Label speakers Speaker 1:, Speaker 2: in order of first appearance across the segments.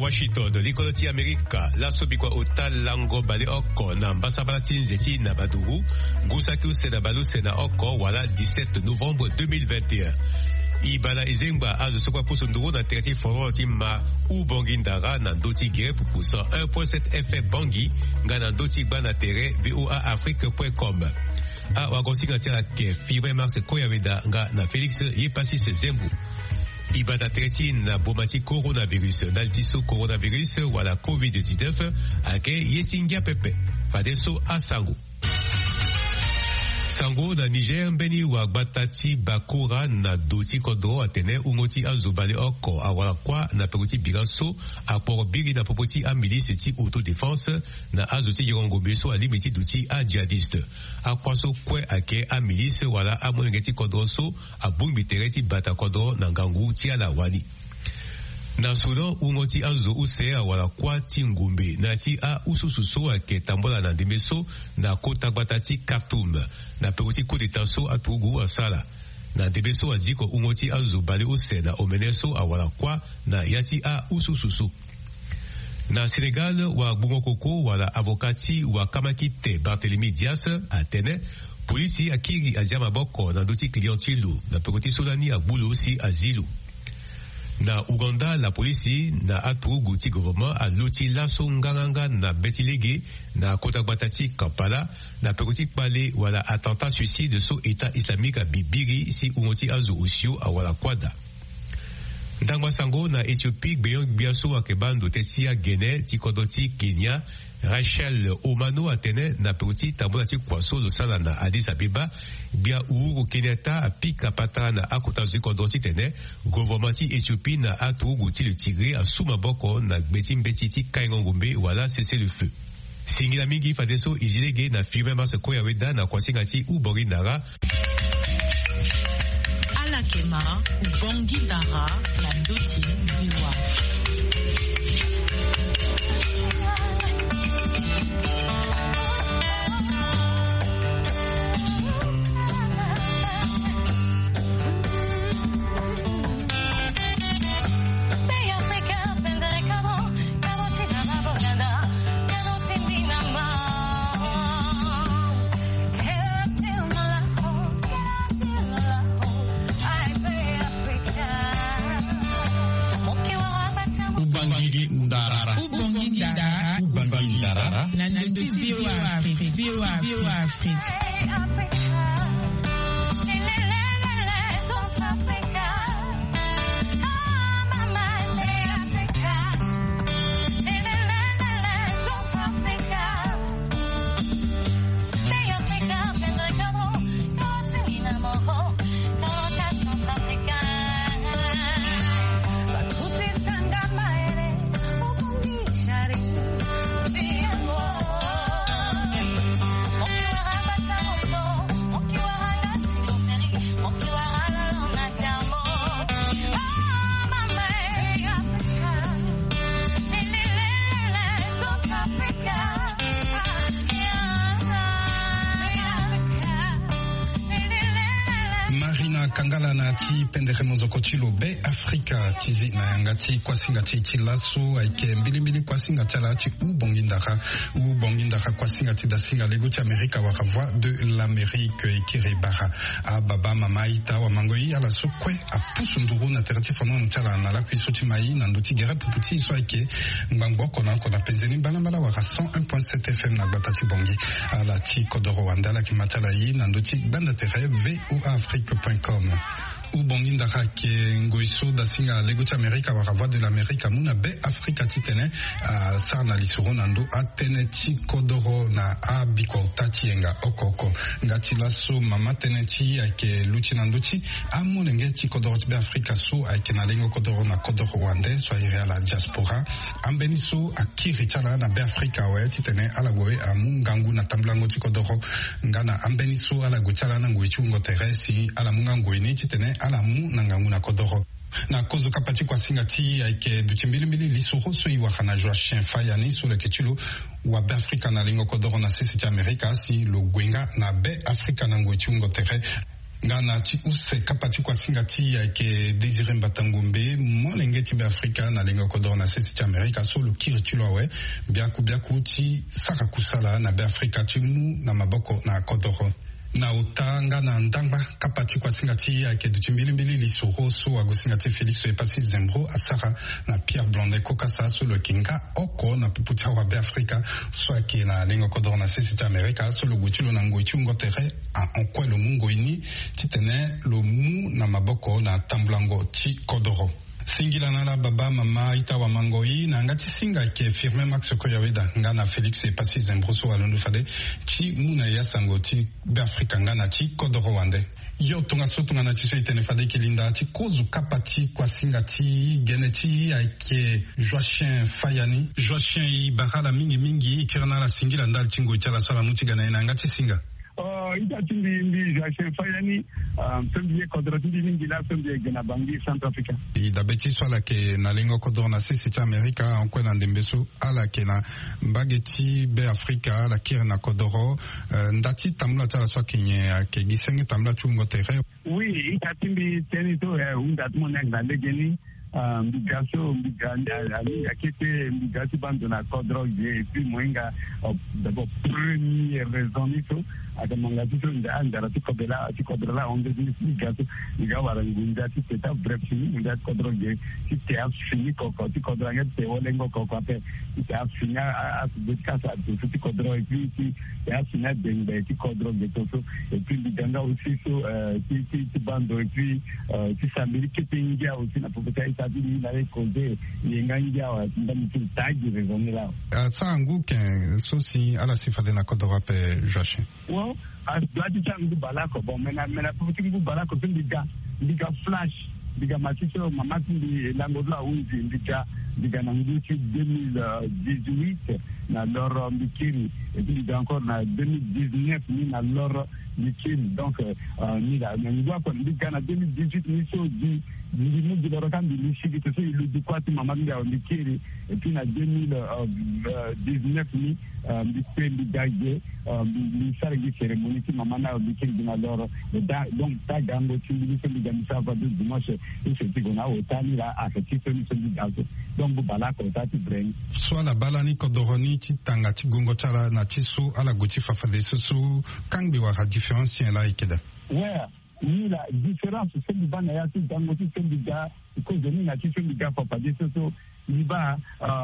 Speaker 1: Washington likoloti Amerika la sobikwa otalango bale oko na mbasabala tinzeti na baduru ngusaki usena baluse na oko wala 17 novembre 2021 ibala izengba azo sokwa pusunduru na tereti foroti ma ubongindara na ndoti gere pupusa 1.7 FM bangi nga na ndoti bana tere voaafrique.com a wagosinga tia ke fibre mars koyaweda nga na Felix Yepasi Zembu ibada tereti na bomati coronavirus naltiso coronavirus wala COVID-19 ake yesingia pepe fadeso asango sango na Niger mbeni wa batati bakura na doti kodro atene ungoti azobale oko awala kwa na peruti biranso apor biri na popoti a milice ti autodéfense na azoti yirongo beso a limiti duti a djihadiste akwaso kwe ake a milice wala a mwengeti kodro so a bumbi tereti bata kodro na ngangu ti ala wani na Sudan ungoti azo usea wala kwa tingumbe na ti a usususo ake tambola na ndemeso na kota batati Khartoum na peruti kudeta so atugu asala na ndemeso adiko ungoti azo bale use na omeneso awala kwa na yati a usususo na Senegal wa bungokoko wala avokati wa kamakite Barthélemy Dias atene polisi akiri aziama boko na doti klientilu na peruti Solani abulo si azilu na Uganda la polisi na atugu ti gouvernement a loti laso nganganga na betilege na kota batati Kampala na peruti pale wala attentat suicide so état islamique a bibiri si ungoti azo usio a wala kwada ndangwa sango na Ethiopie beyon biaso akebando tesia Guinée ti kodoti Kenya Rachel Omano atene na peruti tambola ti kwaso lo sala na Addis Abeba bia Uhuru Kenyatta apika pata na akota zikodoti tene gouvernement ti Ethiopie na atugu ti le Tigre a suma boko na gbeti mbeti ti kaingongombe wala cesser le feu singila mingi fadeso ijilege na firme masa koyaweda na kwasinga ti ubori nara
Speaker 2: Alakema ubongi dara na doti biwa
Speaker 3: Kangala na ti pendere mozokotilo be Afrika tizi na yangati kwasinga ti laso aike mbilimbili kwasinga tala ti ubongindaka kwasinga ti dasinga lego ti Amerika wa voix de l'Amérique ikiri bara a baba mama ita wa mangoi ala sokwe a pusunduru na terati fono tala na la kwisoti mai na nduti gere puputi so aike ngangbo kona penzeni mbala wa 101.7 FM na batati bongi ala ti kodoro wandala ki matala yi na nduti banda tere voaafrique.com ubongindaka ke ngoiso dasinga lego ti Amerika wa voix de l'Amérique muna be Afrika titene sa na lisoro nando atene ti kodoro na abiko tati enga okoko ngati laso mama tene ti ake luchi nando ti amonenge ti kodoro ti be Afrika so ake na lengo kodoro na kodoro wande so ire ala diaspora ambeni so akiri tala na be Afrika we titene ala goe amungangu na tamblango ti kodoro ngana ambeni so ala go tala na ngoi ti ungo teresi ala mungango ni titene ala mu na ngangu na kodoro na kozo kapati kwa singa ti aike duti mbilimbili lisoro so iwakana jwa shenfa yani so le ketilo wa be Afrika na lingo kodoro na sisi ti Amerika si lo gwenga na be Afrika na ngoi ti ungo tere ngana ti use kapati kwa singa ti aike Désiré Mbatangombe molenge ti Afrika na lengo kodoro na sisi ti Amerika so lo kiri ti lo we biaku ti saka kusala na Afrika ti mu na maboko na kodoro na utanga na ndangba kapati kwa singati ya kedu chimbilimbili lisoro so agusingati Felix Epasi Zembro asara na Pierre Blondet kokasa so lo kinga oko na puputa wa Afrika so ake na lengo kodoro na sisi ta Amerika so lo guchilo na ngoichi ngotere a onkwe lo mungo ini titene lo mu na maboko na tamblango ti kodoro singila na la baba mama itawa mangoi na ngati singa ke firme Max Koyaweda ngana Felix Epasi Zembro so alondo fade chi muna ya sango ti Afrika ngana ti kodoro wande yo tunga na ti so itene fade kilinda ti kozu kapati kwa singa ti geneti ake Joachim Fayani Joachim i barala mingi ikirana la singila ndal tingo chala sala mutigana ina ngati singa
Speaker 4: ita tindi Joachim Fayani sombiye kodoro tindi mingi la sombiye gena bangi Centrafrica
Speaker 3: ida beti swala ke na lengo kodoro na sisi ti Amerika onkwe na ndembeso ala ke na mbageti be Afrika la kiri na kodoro ndati tamula tala swa kenye ke gisenge tamula chungo tere
Speaker 4: oui ita tindi teni to undat monek na legeni mbigaso mbigani akete mbigasi bando na kodoro et puis moinga d'abord première raison nito akamanga tuso ndara tikobela onde mbigaso igawara ngunda tita bref fini ndat kodoro je tite a fini koko tikodoro ngete olengo koko ape tite a fini a bekasa tu tikodoro et puis ti a fini de tikodoro je toto et puis mbiganga aussi so ti bando et puis ti samiri ketingia aussi na popeta
Speaker 3: sangu ken sosi ala sifade na kodoro pe Joachim
Speaker 4: well as bloody changu balako bon mena putingu balako ndiga flash ndiga matiso mamati ndi langodla unzi ndiga na nguchi 2018 na loro mikiri et puis encore na 2019 ni na loro mikiri donc ni la ngwa ko ndiga na 2018 ni so di ndi loro kan di shigi to so ilu di kwati mamati ya mikiri et puis na 2019 ni ndi daje ni sargi cérémonie ki mamana mikiri na loro donc ta gango tindi so ndiga ni sava du dimanche c'est que on a autant là à cette situation donc balako tati brain
Speaker 3: soit la balani kodoroni ti tanga ti gongo tala na ti so ala goti fafade so kangbi wa différence là ikeda
Speaker 4: ouais ni la différence c'est du bana ya ti tango ti sendiga ko zeni na ti sendiga papa de so liba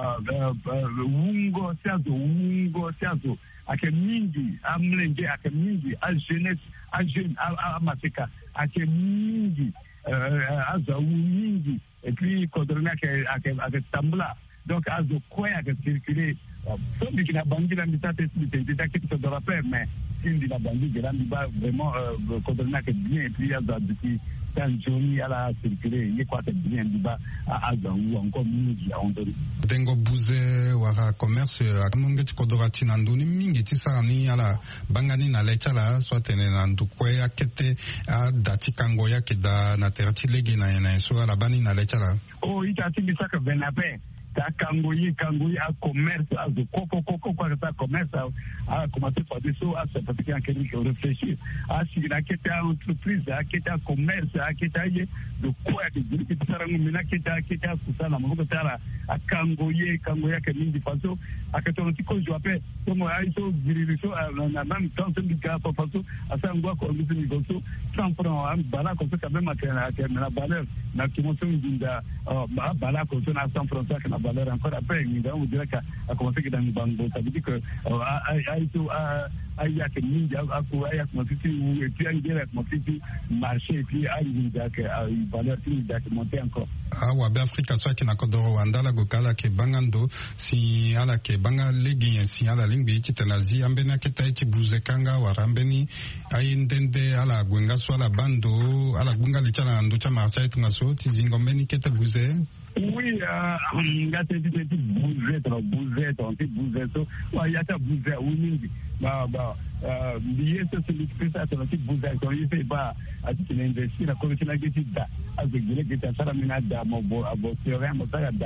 Speaker 4: wungo siazo ake mingi amlenge ake mingi a jeunesse a jeune a maseka ake mingi azawu mingi et puis kodorona ake tambula donc azo quoi ake circuler sobi kina bangi la mitate c'est qui se rappelle mais si la bangi grandi ba vraiment kodorona ake bien et puis azo depuis Tanzania ala circuler yekwa te bien diba azawu encore mingi ondori
Speaker 3: dengo buze wara commerce amonge kodora tinanduni mingi tisani ala bangani na lechala swatene nandu kwe akete dati kango yake da na terati legi na so ala bani na lechala
Speaker 4: oh itati bisaka benape ta kangoyi a commerce a de koko kwa ta commerce a commencer par des so a se pratiquer en quelque réfléchir a si la kete entreprise a kete commerce a kete de quoi de dire que ça rangu mina kete kusana moko tara a kangoyi ka mingi faso a kete on tiko jo ape comme a iso diriso na même temps c'est du cas faso a ça ngwa ko ngi ni goso 100 francs bala ko ça même na valeur na kimoto ndinda bala ko na 100 francs na valeur encore après nous on dirait qu'à commencer dans le banque ça veut dire que il y a que mingi a commencé et puis il y a commencé marché et puis il y a que valeur qui a monté encore
Speaker 3: wa be Afrika so ki na kodoro wandala gokala ke bangando si ala ke banga legi si ala lingbi titelazi ambena keta iti buzekanga warambeni ayindende ala gwenga so ala bando ala gunga lichala ndo cha marsa etunga so tizingombeni keta buze
Speaker 4: oui ngate titi bouger so wa yata bouger wingi ba lié ce c'est ça c'est bouger so yese ba ati investir na ko kina geti da azegile geta sara mina da mo abo seore mo sara da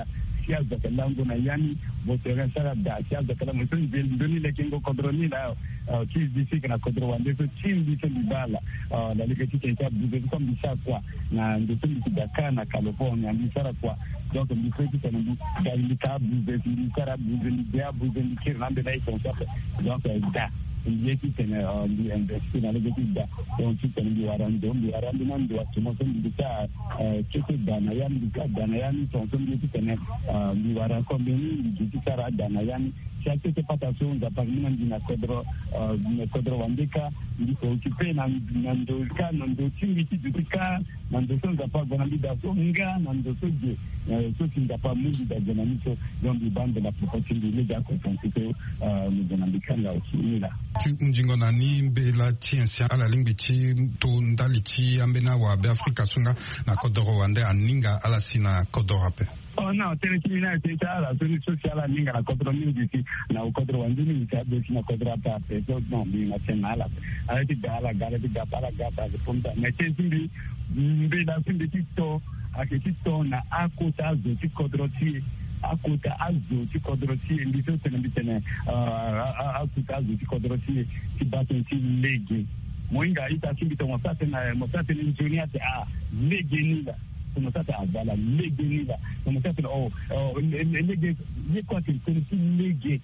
Speaker 4: sia zakalango na yani botere sara da sia zakalango so ndoni le kingo kodroni la qui dit que na kodro wande so chimbi so libala la leketi tenta buze comme ça quoi na ndoto Dakar na California ndi sara quoi donc ndi kweti tena ndi dali ka buze ndi sara buze ndi bia buze ndi kirande na ito so donc da yeki tena ndi investi na leketi da donc tena ndi warando na ndi watu mo ndi ka kete dana yani so ndi tena ndi wara kombini ndi sara dana yani chaque patation za parmi na kodro wandika ndiko ukipe na ndoka na ndotingi kitika na ndoso ngapa bona bida so nga na ndoso je so singapa mundi da janamiso donc di bande la proposition de l'état constitué mozambika la okinila
Speaker 3: unjingo nani mbela tiensia ala lingbichi to ndalichi ambena wa Afrika sunga na kodro wande aninga ala sina kodro ape.
Speaker 4: Oh no, tena kimina tena la soni sociala ninga na kodro mingi na kodro wandini nikabe na kodro hapa peso no ni na tena la aleti dala galeti dapala gata punta na tensindi mbeda sindi tito akitito na akota zoti kodro ti akuta azoti kodro ti ndiso tena bitene akuta azoti kodro ti baton ti lege moinga ita simbito mosate ni junior te lege nila mosata avala lege nila mosata lege yekwa ke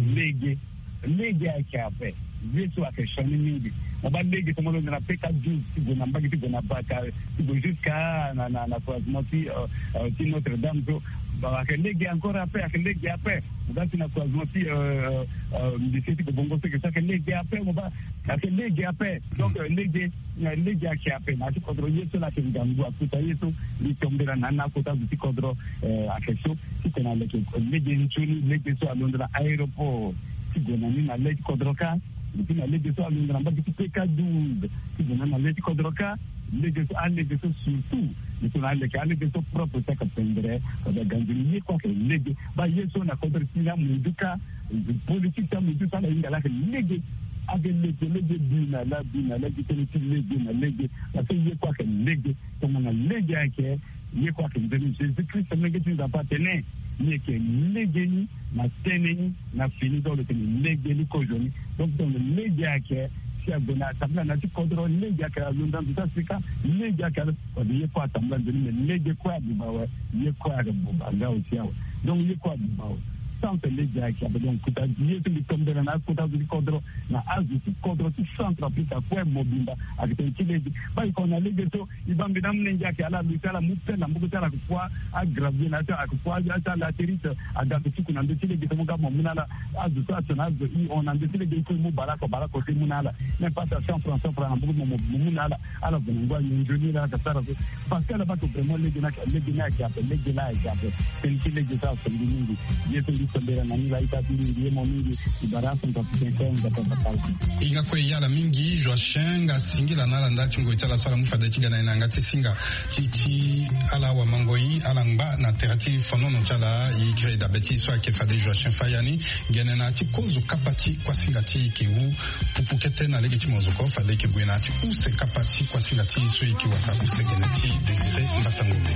Speaker 4: lege akape yesu akeshoni mingi maba lege tomolo na peka juu na mbagi na baka jusqu'à na Cosmoti ti Notre Dame so ba lege encore après mudati na Cosmoti ndiseti bongo se que ça que lege après maba lege après donc lege akape na ti kodro yesu la kingangu akuta yesu ni tombera na kota ti kodro akesho ti tena lege nchuni lege so alondra aeroport gona ni na lege kodroka na lege so alondra mbagi peka 12 gona na lege kodroka lege so surtout ni tuna lege so propre saka pendre da gandini ko ke lege ba yeso na kodro sina munduka politique ta munduka na ingala ke lege avec lege bina la lege na lege parce que quoi que lege comme na lege yake quoi que Jésus Christ lege tu va pas tenir ni que lege ni na teneni na fini dans le lege ni ko joni donc dans le lege yake gona tabla na ti kodro lege ka lunda du Afrika lege ka ko de kwa tabla de lege kwa bubawa kwa buba ngao tiao donc kwa bubawa sans lege ka donc kuta yetu ni tombera na kuta du kodro na azu ti kodro ti centre Afrika kwa mobimba akitenti lege ba iko na lege to ibambe namne njake ala bitala mutela mbukutala kwa agravie na ta kwa ata la terite agato ti kuna ndeti lege to ngamo munala azu sa na azu on andeti lege ko mu barako te munala ne pas à 100% pour un bout de munala ala bongo ni njoni la kasara parce que la ba to vraiment lege na ki appelle lege la ki appelle tenti lege sa so mingi yetu ndi sondera na ni la ita ndi mo mingi ibarasa ntapitenga
Speaker 3: inga kwe yala mingi Joachim singila nala ndati ngo itala swala mufade tigana inanga tisinga chichi ala wa mangoi ala ngba na terati fonono chala ikre da beti swa ke fade Joachim Fayani genena ti kozu kapati kwa singati ke wu pupukete na legiti mozoko fade ke bwenati use kapati kwa singati so iki wata use geneti Desire Mbatangombe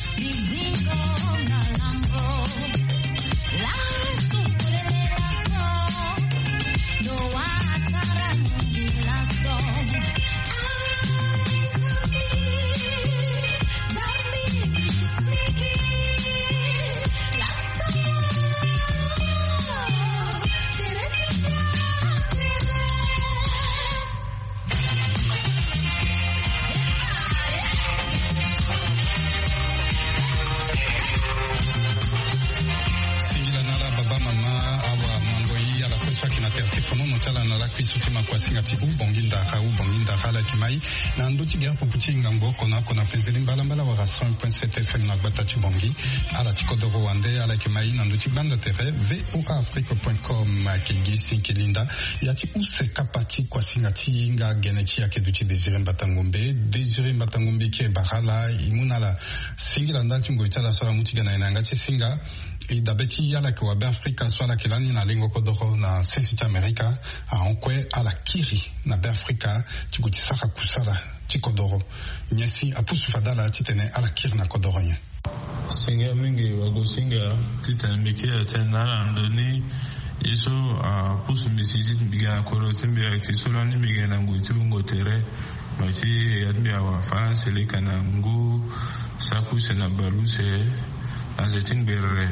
Speaker 3: ubongindara kimai na ndoti gya pupuchinga mboko na kona penzeli mbala wa 100.7 FM na gbata bongi ala tikodoro wande ala kimai na ndoti banda tere voafrique.com kigi sinkilinda yati use kapati kwa singati nga genechi yake duti Desire Mbatangombe ke bahala imunala singila ndati ngoitala sola mutigana inangati singa idabeti yala kwa Afrika swala kilani na lengo kodoro na sesi Amerika aonkwe ala kiri na Afrika tikuti saka kusala tikodoro nyesi apusu fadala titene ala kiri na kodoro nye
Speaker 5: singa mingi wago singa titan mikia tena andoni iso pusu misiji biga koro timbi akti solo ni biga na nguti ngotere mati admi awa France le kana ngu saku sena baluse azeting berre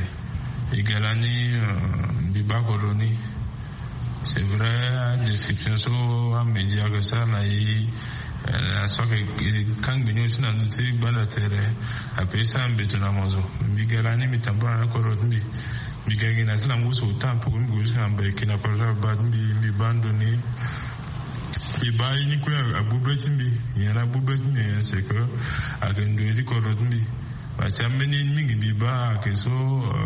Speaker 5: igalani biba koroni. C'est vrai, description so a media que ça na yi so que quand binu sina nti bana tere apesa mbeto na mozo migalani mitambana na koroni migagi na sila nguso tampo nguso na mbeki na korona bad mbi bando ni ibai ni kwa abubeti mbi yana abubeti ni c'est que agendo di koroni ba chameni mingi biba ke so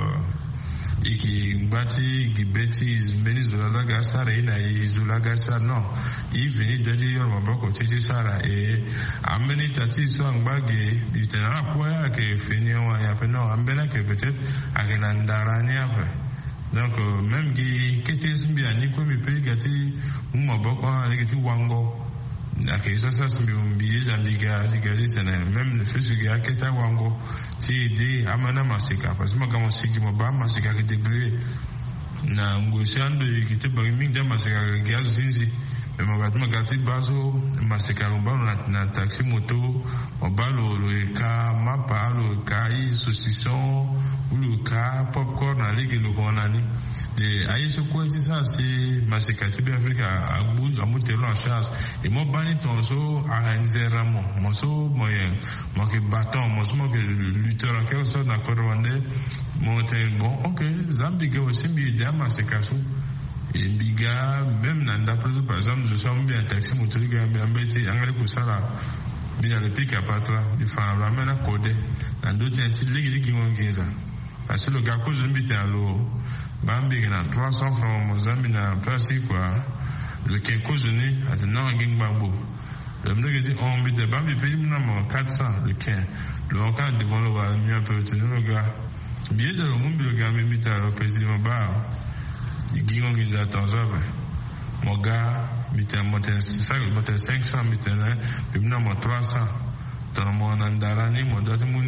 Speaker 5: iki mbati gibeti mbeni zola gasara ina izola gasara no even dadi yor maboko tete sara ameni tati so angbage bitana kwa ke fenia wa ya peno ambena ke peut-être agena ndarani après donc même qui kete simbi ani ko mi pe gati maboko agati wango ake ça simbi umbiye dambiga zigazi tena même le fait que aketa wango ti amana masika parce que magamo sigi moba masika ke débrouiller na ngosiando ikite bagi mingi masika ke gazo zinzi mais magati baso masika lombalo na taxi moto obalo le ka mapa le kai saucisson ou le ka popcorn na ligi lo konani de aïso quoi ça c'est masika tibi Afrique à motelo en charge et mo bani tonso a nzeramo mo so moyen mo ke bâton mo so mo ke lutteur en quelque sorte na korwande mo te bon OK zambiga aussi bi de masika so et biga même nanda par exemple je sens bien taxi moteur ga mbeti angale ko sala bien le pic à patra di fa la mena code na d'autres anti ligi ngongiza parce que le gars que je m'invite à l'eau Bambi na 300 francs Mozambique na place quoi le kenko jeune attenant à Gingbango le me dit on m'invite Bambi paye mon 400 le ken le encore devant le va mieux un peu tenir le gars bien de le monde le gars m'invite à le président bar Gingon qui attend ça mon gars monter 500 mitena puis mon 300 dans mon andarani mon date mon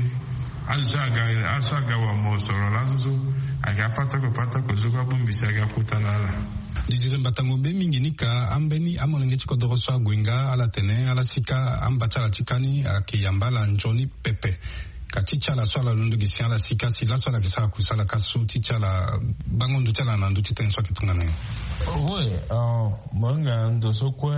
Speaker 5: asaga wa mo soro lazo agapata ko zuka bumbisa agakutanala
Speaker 3: Dizire Batango mingi nika ambeni amonenge chiko doroso agwinga ala tene ala sika ambatala chikani akiyambala njoni pepe katicha la swala lundu gisia la sika si la swala kisa kusala kasu ticha la bangondo chala na nduti tenswa kitungana.
Speaker 5: Oui, manga ndoso kwe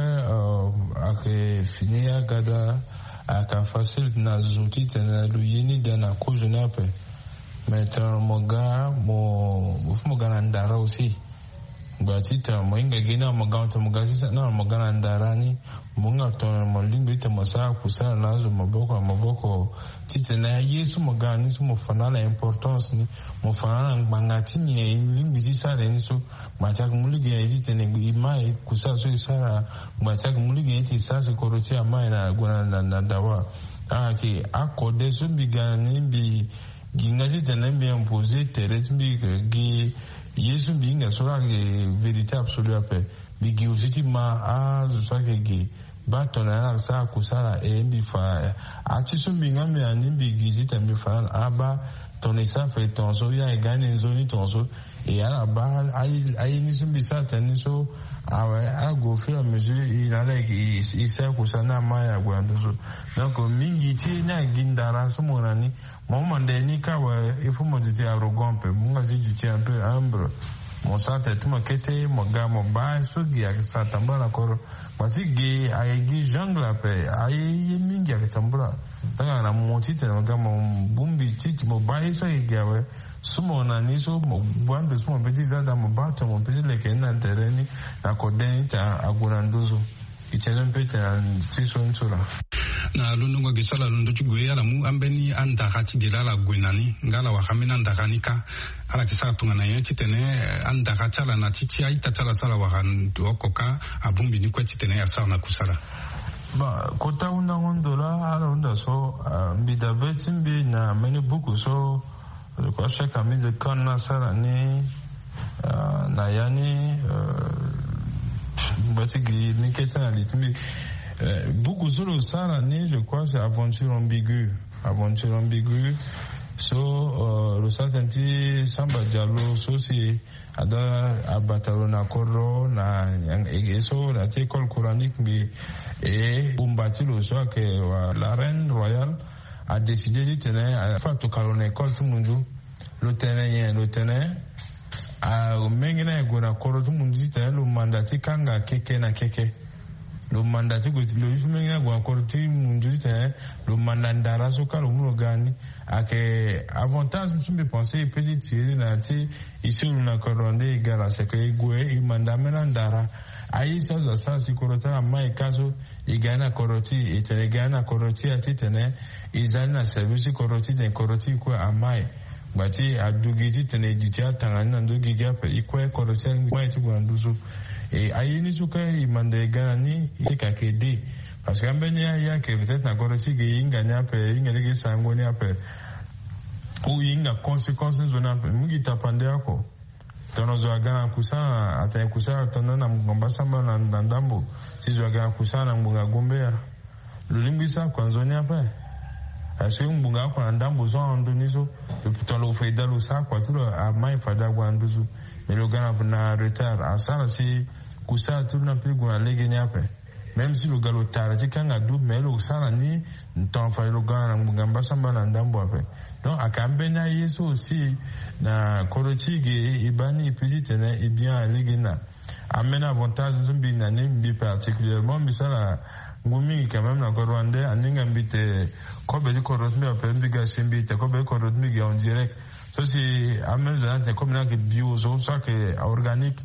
Speaker 5: ake finia gada aka facile na zuti tena luyini dana kujunape meta moga moga na ndara aussi batita moinga gina moga to moga sisa na moga na ndara ni munga to molingo ite mosa kusala nazo maboko titena yesu moga ni sumo fanala importance ni mo fanala ngangati ni lingi sisa ni so mataka mulige ite ne imai kusala so sara mataka mulige ite sasa koroti amai na gona na dawa aki akode so bigani bi gingazi tena bi imposer terre bi gi yesu binga sora ke vérité absolue ape bigi usiti ma a so ke batona na sa kusala mbi fa ati so binga me ani bigi zita mi fa aba tonisa fait tonso ya egane zoni tonso et ala ba ai ni so bisa tani so awa go feel mesure ina like isa kusana maya gwandoso donc mingi ti na gindara so monani moment ndeni kawa il faut me dire arrogant peu moi je un peu humble mon sante tout makete mo ga mo ba so gi akisa tambala koro matigi ayegi jungle pe ayi mingi akitambula tanga na motite na ga mo bumbi titi mo ba so igawe sumo na ni so mo bando sumo pedi zada mo bato mo pedi le kena tereni na kodeni ta agurandozo ichezon pete na tiso ntsura
Speaker 3: na lunungo gisala lundu chigwe ala mu ambeni anda hati gelala gwenani ngala wa hamina ndakanika ala kisa tungana yenti tene anda hachala na tichi aita tala sala wa handu okoka abumbi ni kweti tene ya sauna kusala
Speaker 5: ba kota una ngondola ala unda so mbida betimbi na meni buku so kwa chaque ami de kana sala ni na yani batigi niketa na litimi beaucoup sur le Sahara, je crois, c'est aventure ambiguë. so lo satanti Samba Diallo so si ada abatalo na koro na eso la école coranique mais et umbati lo so que la reine royale a décidé de tenir à faire tout calon école tout monde le tenait a mengena gona koro tout monde dit le mandati kanga keke na keke le mandati go le mengena gona koro tout monde dit le mandandara so kalo muno gani ake avantage sumbe penser petit tirer na ti ici na koronde gara se ke igwe imandamena ndara ayi so sa si korota mai kaso igana koroti itene gana koroti atitene izana service koroti den koroti ko amai bati adugiti tene jitia tangana ndugi gape ikwe koroti ngwa ti gwanduzu ayi ni suka imande gana ni ikakede parce que ambenya ya que peut-être na koroti ge inganya pe ingere sangoni ape ou inga conséquences zona mugi tapande yako tono zo agana kusana ata kusana tono na mgombasamba na ndambo sizo agana kusana mbunga gombea lulimbisa kwa nzonya pa asi mbunga kwa ndambo zo andonizo tolo fedalo sa kwa tulo amai fada kwa nduzu melogana na retard asana si kusana tuna pigwa lege nyape même si le galo tarati kanga du melo sala ni nton fa le gana mbunga mbasamba na ndambo ape donc akambena yeso aussi na korotige ibani petite et bien legena amène avantage zumbi na nimbi particulièrement misala ngumi quand même na korwande aninga mbite kobe di korotmi apembi ga simbite kobe korotmi ga en direct so si amène zante comme na que bio so ça que organique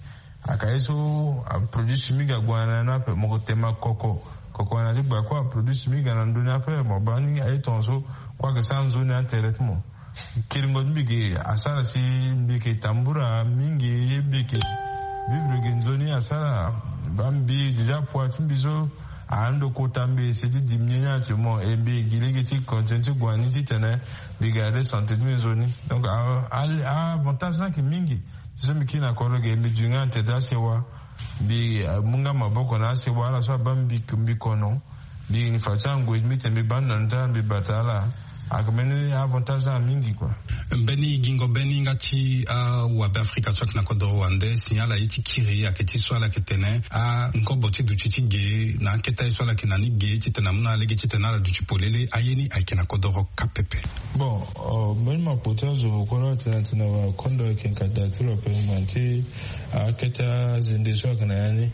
Speaker 5: akaeso produit chimique agwana na pe mokotema koko na tiba kwa produit chimique na ndoni ape mobani aitonso kwa que sans zone intérêtement kiringo mbiki asara si mbiki tambura mingi mbiki vivre genzoni asara bambi déjà poiti mbizo ando kotambe c'est diminuer tellement et bi gilegi content gwani titene bigarder santé de zone donc avantage na ki mingi so mikina koroge mbijunga teda sewa bi munga maboko na sewa la so bambi mbikono bi ni fachango imite mbi bananda mbi batala akamene avantage na mingi kwa
Speaker 3: Beni gingo beni ngati wa Afrika soit na kodo Rwanda signala iti kiri aketi swala ketene ngoboti duchiti ge na keta swala kinani ge titena muna lege titena la duchipolele ayeni aikena kodo kapepe
Speaker 5: bon ben ma potazo kono tena wa kondo kenkada tulo permanente aketa zinde swala kanani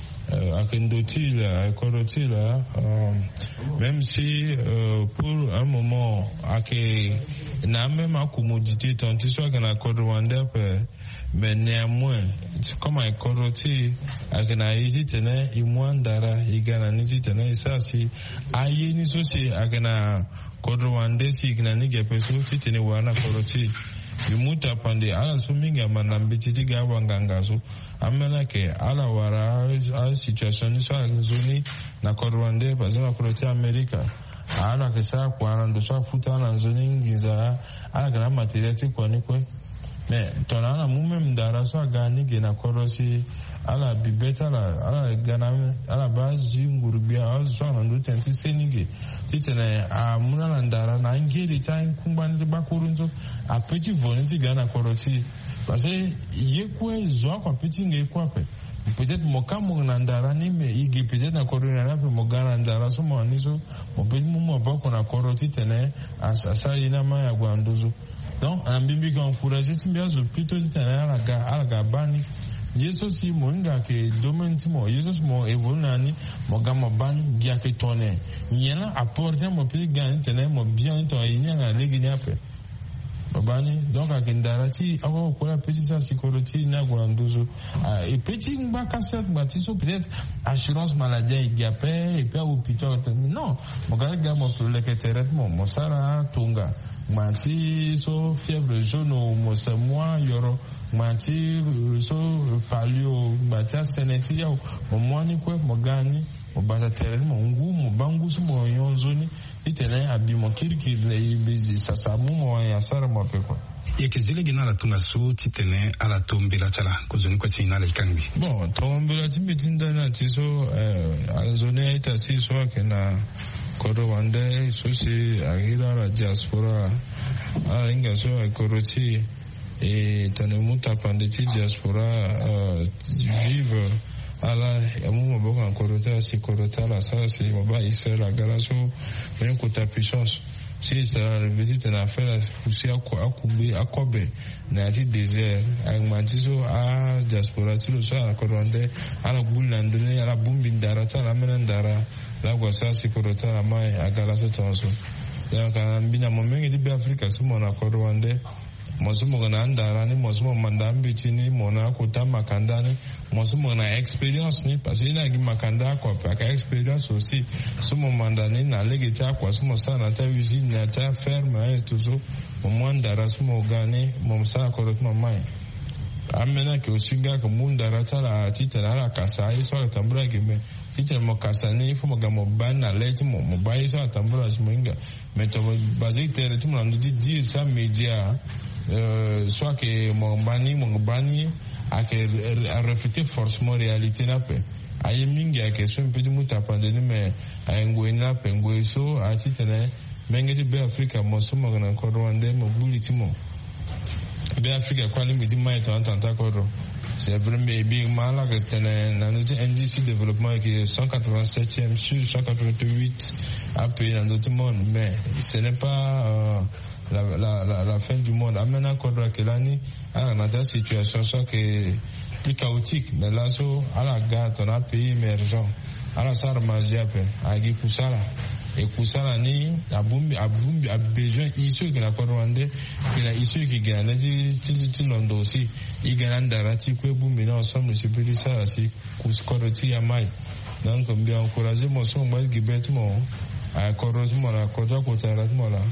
Speaker 5: akendotila akorotila même si pour un moment n'a même à commodité tant qu'il soit qu'on a Rwanda mais néanmoins comme un coroti akena yiti tena imwandara igana niti tena isa si ayeni so si akena Rwanda si igana nige peso titene wana coroti imuta pande ala suminga manambiti tiga wangangazo amena ke ala wara a situation so zoni na Rwanda bazima coroti America ala ke sa kwa ndo so futa na zoni ngiza ala kana material ti kwa ni kwe mais tonana mume mdara so gani gena korosi ala bibeta ala gana ala bazi ngurubia so na ndo tenti senige titene muna na ndara na ngiri time kumbani bakurunzo a petit volonté gana korosi parce que yekwe zo kwa petit ngekwa pe peut-être mokamu na ndara ni me igi peut-être na korona na pe mogana ndara so mo aniso mo pe mu bako na koroti tene asa ina ma ya gwanduzo donc ambimbi ka encourager timbia zo plutôt tene ala ga bani yeso si mo nga ke domaine timo yeso mo evonani mo gama bani dia ke tone nyena apporter mo pe gani tene mo bien to yinya na legi nyape babani donc akendarati ako kola petit ça sikoroti na gwanduzo et petit mbaka set batiso peut-être assurance maladie igapé et puis hôpital non mo ga mo le que traitement mo sara tunga manti so fièvre jaune mo se moi yoro manti so palio batia seneti ya mo mwani kwe mo gani mo bata terrain mo ngumu bangusu mo yonzoni itene abimo kirikiri na ibizi sasa mumo wa yasara mo pekwa
Speaker 3: yeke zile gina la tunga so titene ala tombela tala kozoni kwa sina la ikangi
Speaker 5: bon tombela timbitinda na tiso azone ita tiso kena Rwanda so si agira la diaspora ala inga so koroti et tanemuta pandeti diaspora vive ala amu maboko korota si korota la ça c'est maba isela galaso même kota puissance si ça revêtit une affaire pousser akobe na ati désert avec mantiso a diaspora tilo so ala koronde ala bulandone ala bumbindara tala menandara la gwasa si korota la mai agalaso tonso donc ambina momengi di Afrika sumo na koronde mosumo na andara ni mosumo mandambi chini mona kota makanda ni mosumo na experience ni parce ina gi makanda kwa pa experience aussi sumo mandani na legeta kwa sumo sana ta usine na ta ferme et tout ça mondara sumo gane momsa korot mamai amena ke osinga ko mundara tala titana la kasai so la tambura gime titana mo kasani fo mo gamo bana leti mo bai so la tambura sminga meto basique tere tout le monde dit ça média soit que mon bani a reflété forcément réalité na pe ayi mingi a question pe du muta pandeni mais a ngwena pe ngweso a titana mengeti be Africa mo so mo na ko Rwanda mo buliti mo be Africa kwa ni midi mai tanta ko ro c'est vraiment big mal que tene na notre indice de développement qui est 187e sur 188 à pays dans tout le monde mais ce n'est pas la fin du monde. Amène encore que l'année, on a des situations soit que plus chaotiques, mais là, à la gare, on a un pays émergent. À la Sarmazia, à Gipusala. Et Kusala, ni, a besoin, ici, qui a commandé, qui a ici, qui a dit, Londo aussi, il gagne d'arati, que vous mettez ensemble, c'est plus ça, c'est Kuskoroti à Maï. Donc, on bien encouragé, mon son, moi, qui bête, mon, à Koros, mon, à Kota, Kotarat, mon, là.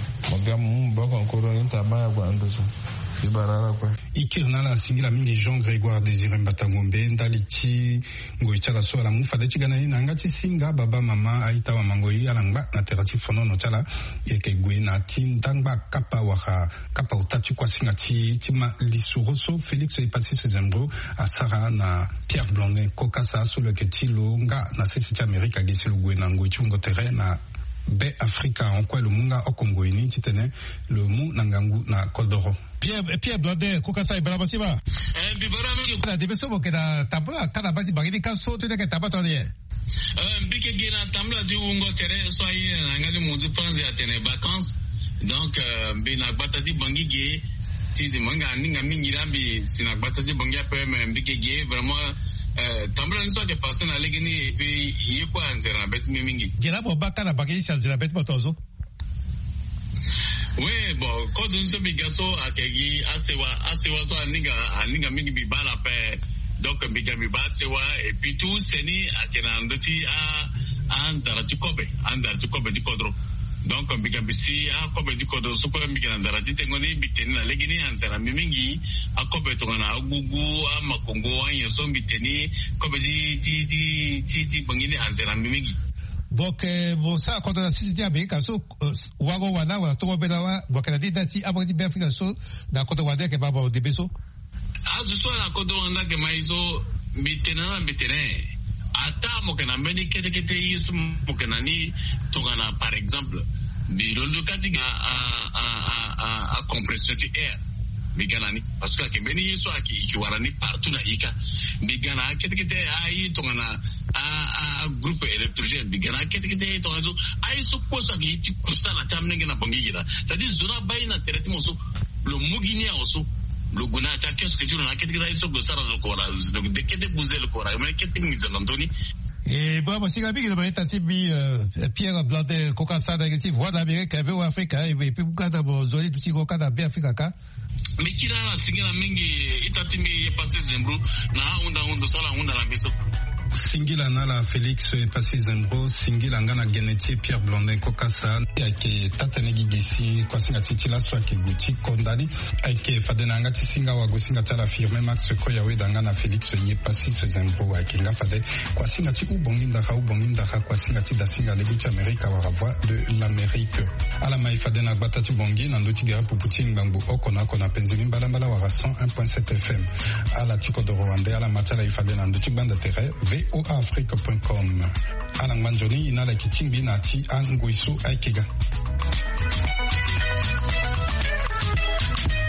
Speaker 3: ikirna la singila mingi Jean Grégoire Désiré Mbatangombe ndalichi ngoichala so la mufa de chigana ina ngati singa baba mama aita wa mangoi alangba na terati fono no chala yeke gwena tindangba kapa waha kapa utachi kwa singa tima lisuroso Félix Epassi Sezembro asara na Pierre Blondin kokasa so le ketilo nga na sisi cha Amerika gisilu gwena ngoichungo terrain na Be Africa en quoi le munga au Congo ini titene le mu nangangu na Kodoro
Speaker 1: Pierre Blondin kokasa ibara basiba
Speaker 6: bibara mingi
Speaker 1: na debeso bokeda tabla kana bati bagini kaso tete ke tabato ne
Speaker 6: bike gina tamla di ungo tere so ayi nangani muzu France ya tene vacances donc bina batati bangige ti de manga ninga mingi rambi sina batati bangia pe me bike ge vraiment tambla nso ke passe na legini et puis yekwa nzera bet mingi
Speaker 1: gela bo bakana bagini sa nzera bet botozo
Speaker 6: oui bon quand on se bigaso akegi asewa so aninga mingi bibala pe donc biga biba sewa et puis tout seni akena ndoti a andara tukobe di kodro donc biga bisi a kobe di kodro so ko biga andara tengoni biteni na legini ansara mingi akobe to na agugu amakongo anye so biteni kobe di bangini ansara mingi
Speaker 1: boke bo sa ko na sisi dia be kaso wago wana wa to be na wa kana dati abodi be Afrika so da ko to wade ke baba de beso
Speaker 6: azu so na ko do wana ke maiso bitene ata mo kana meni kete yisu mo kana ni to kana par exemple bi lo kati a compression de air bigana ni parce que kembeni yisu aki warani partout na ika bigana kete ai to kana a groupe électrogène bigana kete to azu ai su ko so ki ti kusala tamne ngena bangira c'est-à-dire zona baina traitement so lo mugini also lo guna ta qu'est-ce que tu n'as kete so go sara ko ra donc de kete buzel ko ra mais kete ni zalantoni
Speaker 1: et bon si gabi le mari tatibi Pierre Blondin kokasa da ngati voix d'Amérique avec Africa et puis bukata bo zoli tuti ko kada be Africa ka
Speaker 6: mikira na singila mingi itatimi Epassi Zembro na unda sala unda la biso
Speaker 3: singila nala Félix Epassi Zembro singila ngana genetier Pierre Blondin kokasa yake tatanegi gesi kwa singa titila so ke guti kondani ake fadena ngati singa wa gosinga tala firme Max Koya we dangana Félix Epassi Zembro ake nga fade kwa singa ti ubonginda kwa singa ti da singa le guti Amerika wa voix de l'Amérique ala mai fadena batati bongi na ndoti gara puputi ngambu okona kona penzini mbala wa 101.7 FM ala tiko de Rwanda ala matala ifadena ndoti banda terre voaafrique.com ala ngbanjoni inala kitimbi na ti angwisu aikega